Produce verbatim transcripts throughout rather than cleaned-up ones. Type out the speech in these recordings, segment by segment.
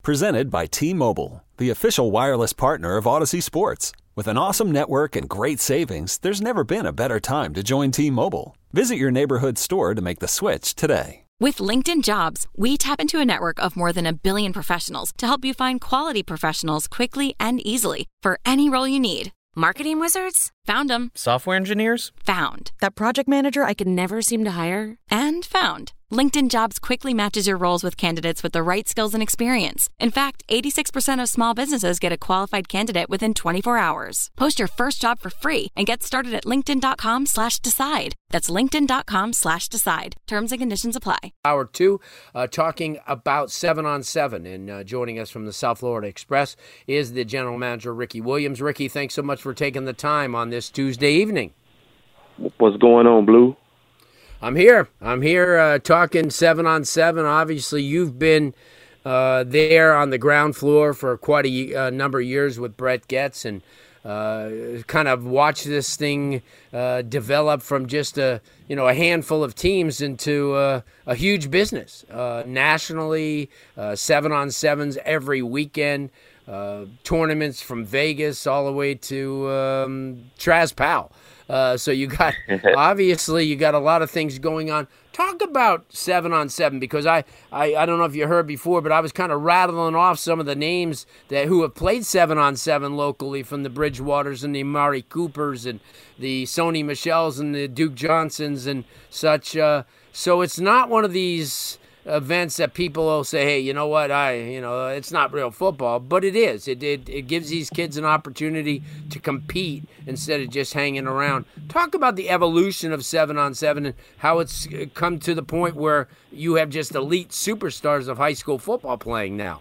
Presented by T-Mobile, the official wireless partner of Odyssey Sports. With an awesome network and great savings, there's never been a better time to join T-Mobile. Visit your neighborhood store to make the switch today. With LinkedIn Jobs, we tap into a network of more than a billion professionals to help you find quality professionals quickly and easily for any role you need. Marketing wizards? Found them. Software engineers? Found. That project manager I could never seem to hire? And found. LinkedIn Jobs quickly matches your roles with candidates with the right skills and experience. In fact, eighty-six percent of small businesses get a qualified candidate within twenty-four hours. Post your first job for free and get started at linkedin.com slash decide. That's linkedin.com slash decide. Terms and conditions apply. Hour two, uh, talking about seven on seven. And uh, joining us from the South Florida Express is the general manager, Ricky Williams. Ricky, thanks so much for taking the time on this Tuesday evening. What's going on, Blue? I'm here. I'm here uh, talking seven on seven. Obviously, you've been uh, there on the ground floor for quite a uh, number of years with Brett Goetz, and uh, kind of watched this thing uh, develop from just a you know a handful of teams into uh, a huge business uh, nationally. Uh, seven on sevens every weekend, uh, tournaments from Vegas all the way to um, Traz Powell. Uh, so you got, obviously, you got a lot of things going on. Talk about seven on seven, because I, I, I don't know if you heard before, but I was kind of rattling off some of the names that who have played seven on seven locally, from the Bridgewaters and the Amari Coopers and the Sony Michels and the Duke Johnsons and such. Uh, so it's not one of these events that people will say, hey, you know what, I, you know, it's not real football, but it is. It, it it gives these kids an opportunity to compete instead of just hanging around. Talk about the evolution of seven on seven and how it's come to the point where you have just elite superstars of high school football playing now.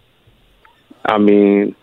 I mean,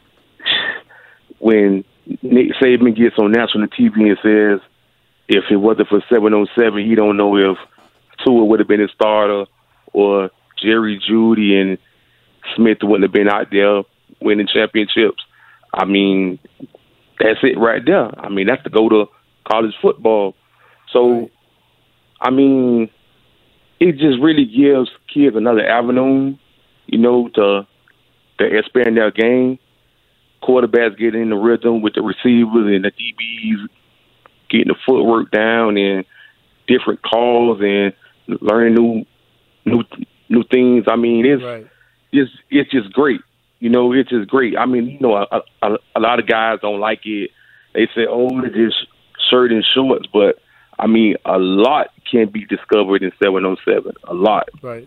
when Nick Saban gets on national T V and says, if it wasn't for seven on seven, he don't know if Tua would have been his starter or Jerry Jeudy and Smith wouldn't have been out there winning championships. I mean, that's it right there. I mean, that's to go to college football. So, I mean, it just really gives kids another avenue, you know, to to expand their game. Quarterbacks getting in the rhythm with the receivers and the D Bs, getting the footwork down and different calls and learning new new. new things. I mean, it's right. it's it's just great. You know, it's just great. I mean, you know, a, a, a lot of guys don't like it. They say, oh, it's just shirt and shorts. But, I mean, a lot can be discovered in seven on seven. A lot. Right.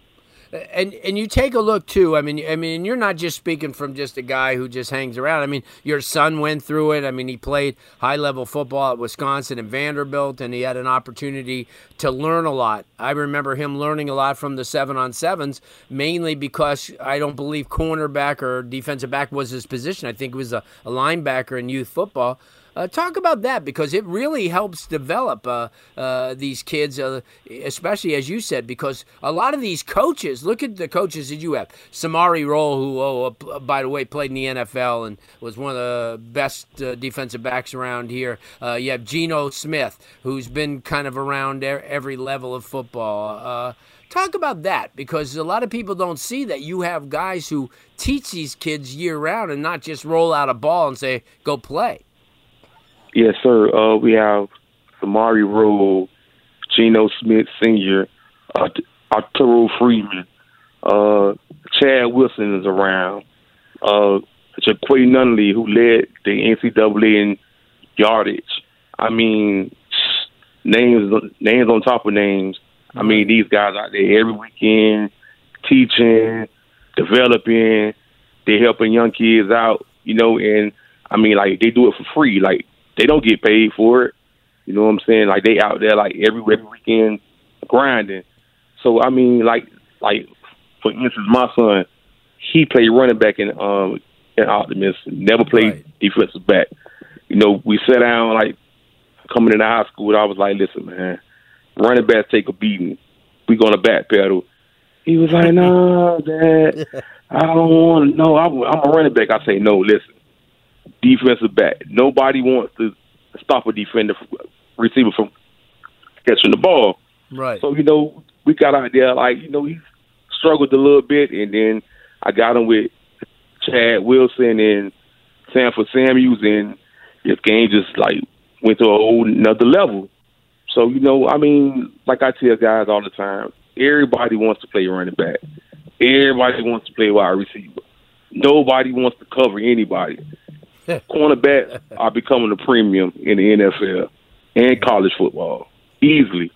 And and you take a look too. I mean, I mean, you're not just speaking from just a guy who just hangs around. I mean, your son went through it. I mean, he played high level football at Wisconsin and Vanderbilt, and he had an opportunity to learn a lot. I remember him learning a lot from the seven on sevens, mainly because I don't believe cornerback or defensive back was his position. I think it was a, a linebacker in youth football. Uh, talk about that, because it really helps develop uh, uh, these kids, uh, especially, as you said, because a lot of these coaches, look at the coaches that you have. Samari Roll, who, oh, uh, by the way, played in the N F L and was one of the best uh, defensive backs around here. Uh, you have Geno Smith, who's been kind of around every level of football. Uh, talk about that, because a lot of people don't see that you have guys who teach these kids year-round and not just roll out a ball and say, go play. Yes, sir. Uh, we have Samari Roll, Geno Smith Senior, uh, Arturo Freeman, uh, Chad Wilson is around, uh, Jaquay Nunley, who led the N C double A in yardage. I mean, names names on top of names. I mean, these guys out there every weekend teaching, developing, they're helping young kids out, you know, and I mean, like, they do it for free. Like, they don't get paid for it. You know what I'm saying? Like, they out there, like, every, every weekend grinding. So, I mean, like, like for instance, my son, he played running back in um in Optimist, never played right. defensive back. You know, we sat down, like, coming into high school, I was like, listen, man, running backs take a beating. We going to backpedal. He was like, no, Dad, I don't want to. No, I'm, I'm a running back. I say, no, listen. Defensive back. Nobody wants to stop a defender, receiver from catching the ball. Right. So, you know, we got out there, like, you know, he struggled a little bit, and then I got him with Chad Wilson and Sanford Samuels, and this game just like went to a whole another level. So, you know, I mean, like I tell guys all the time, everybody wants to play running back. Everybody wants to play wide receiver. Nobody wants to cover anybody. Cornerbacks are becoming a premium in the N F L and college football, easily.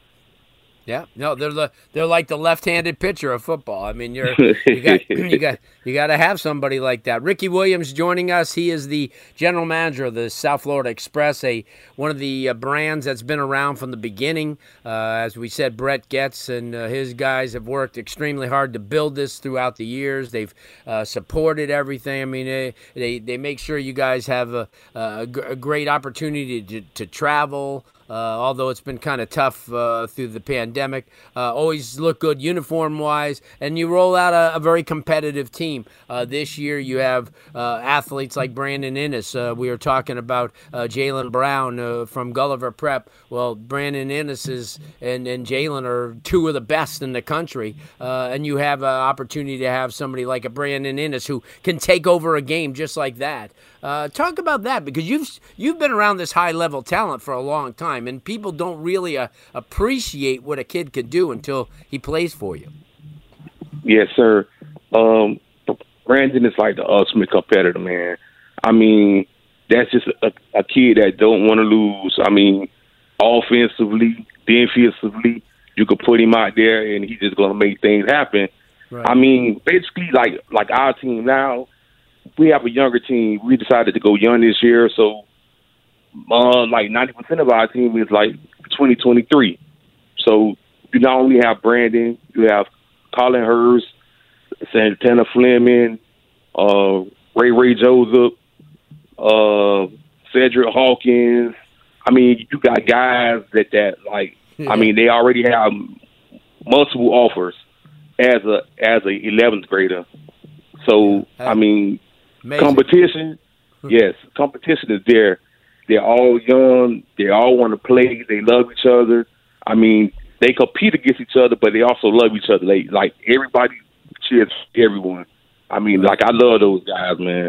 Yeah, no, they're the they're like the left-handed pitcher of football. I mean, you're you got you got you got to have somebody like that. Ricky Williams joining us. He is the general manager of the South Florida Express, a one of the uh, brands that's been around from the beginning. Uh, as we said, Brett Getz and uh, his guys have worked extremely hard to build this throughout the years. They've uh, supported everything. I mean, they, they they make sure you guys have a a, a great opportunity to to travel. Uh, although it's been kind of tough uh, through the pandemic, uh, always look good uniform-wise, and you roll out a, a very competitive team. Uh, this year you have uh, athletes like Brandon Innes. Uh, we were talking about uh, Jaylen Brown uh, from Gulliver Prep. Well, Brandon Innes is, and, and Jaylen are two of the best in the country, uh, and you have an opportunity to have somebody like a Brandon Innes who can take over a game just like that. Uh, talk about that, because you've you've been around this high-level talent for a long time, and people don't really uh, appreciate what a kid can do until he plays for you. Yes, sir. Um, Brandon is like the ultimate competitor, man. I mean, that's just a, a kid that don't want to lose. I mean, offensively, defensively, you could put him out there, and he's just going to make things happen. Right. I mean, basically, like like our team now, we have a younger team. We decided to go young this year, so uh, like ninety percent of our team is like twenty twenty-three. So you not only have Brandon, you have Colin Hurst, Santana Fleming, uh, Ray Ray Joseph, uh, Cedric Hawkins. I mean, you got guys that, that like, yeah. I mean, they already have multiple offers as a as a eleventh grader. So, I mean, amazing. Competition, yes, competition is there. They're all young. They all want to play. They love each other. I mean, they compete against each other, but they also love each other. They, like, everybody cheers everyone. I mean, like, I love those guys, man.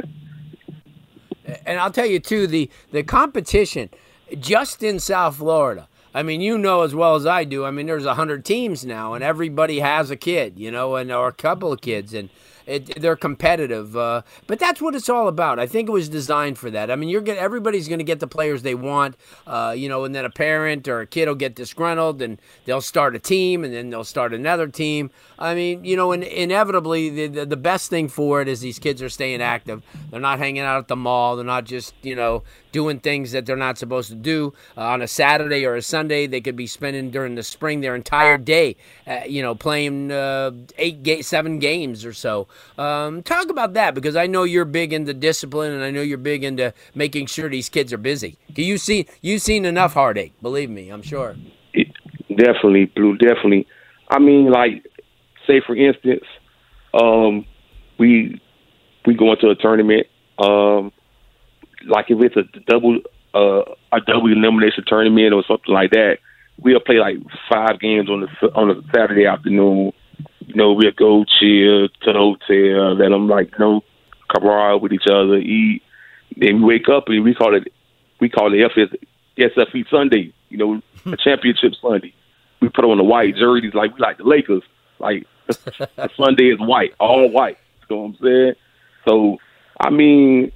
And I'll tell you, too, the, the competition just in South Florida, I mean, you know as well as I do, I mean, there's one hundred teams now, and everybody has a kid, you know, and or a couple of kids, and it, they're competitive. Uh, but that's what it's all about. I think it was designed for that. I mean, you're gonna, everybody's going to get the players they want, uh, you know, and then a parent or a kid will get disgruntled, and they'll start a team, and then they'll start another team. I mean, you know, and inevitably, the, the, the best thing for it is these kids are staying active. They're not hanging out at the mall. They're not just, you know, doing things that they're not supposed to do. Uh, on a Saturday or a Sunday, they could be spending during the spring their entire day, uh, you know, playing uh, eight, ga- seven games or so. Um, talk about that, because I know you're big into discipline, and I know you're big into making sure these kids are busy. You see, you've seen enough heartache, believe me, I'm sure. It, definitely, Blue, definitely. I mean, like, say for instance, um, we we go into a tournament. Um, like if it's a double uh, a double elimination tournament or something like that, we'll play like five games on the on a Saturday afternoon. You know, we'll go chill to the hotel, let them like, you know, camaraderie with each other, eat. Then we wake up and we call it we call it F F E Sunday. You know, a championship Sunday. We put on the white jerseys like we like the Lakers. Like Sunday is white, all white. You know what I'm saying? So I mean,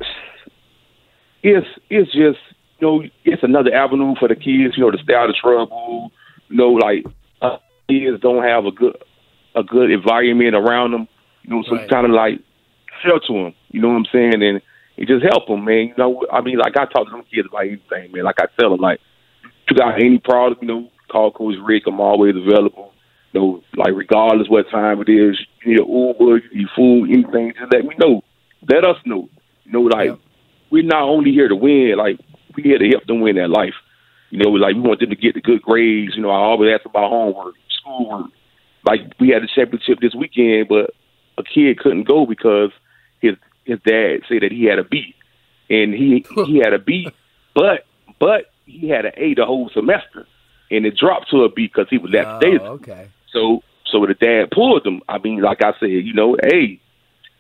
it's it's just, you know, it's another avenue for the kids, you know, to stay out of trouble. You know, like uh, kids don't have a good a good environment around them. You know, so right. kind of like shelter them. You know what I'm saying? And it just help them, man. You know, I mean, like I talk to them kids about anything, man. Like I tell them, like, if you got any problem, you know, call Coach Rick. I'm always available. You know, like regardless what time it is, you need an Uber, you need food, anything, just let me know. Let us know. You know, like, yep. We're not only here to win, like, we're here to help them win that life. You know, like, we want them to get the good grades. You know, I always ask about homework, schoolwork. Like, we had a championship this weekend, but a kid couldn't go because his his dad said that he had a B. And he he had a B, but but he had an A the whole semester. And it dropped to a B because he was left oh, days. okay. So so the dad pulled him. I mean, like I said, you know, hey,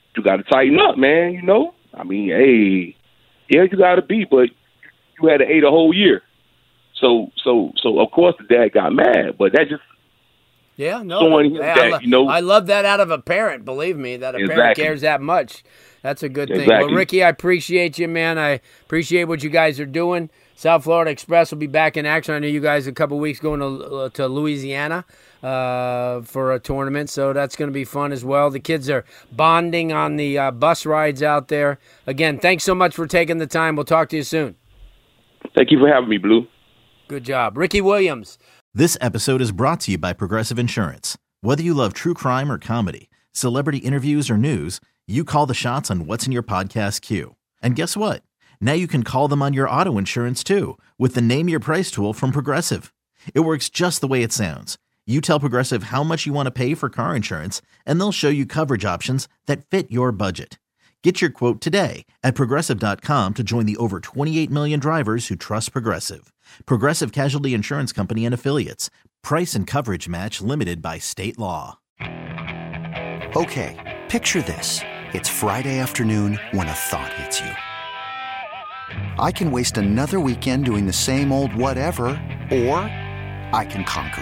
you got to tighten up, man. You know, I mean, hey, yeah, you got to be, but you had to eight a whole year. So, so, so of course the dad got mad, but that just yeah, no, showing him I, that, I lo- you know, I love that out of a parent. Believe me, that a exactly. parent cares that much. That's a good thing. Exactly. Well, Ricky, I appreciate you, man. I appreciate what you guys are doing. South Florida Express will be back in action. I know you guys a couple of weeks going to uh, to Louisiana uh, for a tournament, so that's going to be fun as well. The kids are bonding on the uh, bus rides out there. Again, thanks so much for taking the time. We'll talk to you soon. Thank you for having me, Blue. Good job. Ricky Williams. This episode is brought to you by Progressive Insurance. Whether you love true crime or comedy, celebrity interviews or news, you call the shots on what's in your podcast queue. And guess what? Now you can call them on your auto insurance too with the Name Your Price tool from Progressive. It works just the way it sounds. You tell Progressive how much you want to pay for car insurance, and they'll show you coverage options that fit your budget. Get your quote today at Progressive dot com to join the over twenty-eight million drivers who trust Progressive. Progressive Casualty Insurance Company and Affiliates. Price and coverage match limited by state law. Okay, picture this. It's Friday afternoon when a thought hits you. I can waste another weekend doing the same old whatever, or I can conquer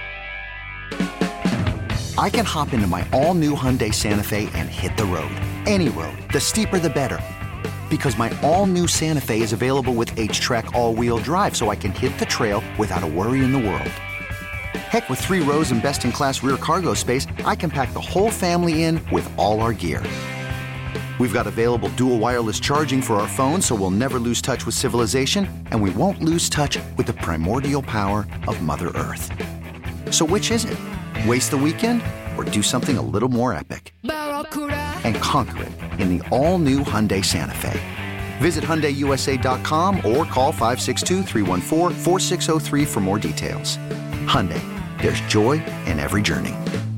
it. I can hop into my all-new Hyundai Santa Fe and hit the road. Any road. The steeper, the better. Because my all-new Santa Fe is available with H-Track all-wheel drive, so I can hit the trail without a worry in the world. Heck, with three rows and best-in-class rear cargo space, I can pack the whole family in with all our gear. We've got available dual wireless charging for our phones, so we'll never lose touch with civilization, and we won't lose touch with the primordial power of Mother Earth. So which is it? Waste the weekend or do something a little more epic? And conquer it in the all-new Hyundai Santa Fe. Visit Hyundai U S A dot com or call five six two, three one four, four six zero three for more details. Hyundai, there's joy in every journey.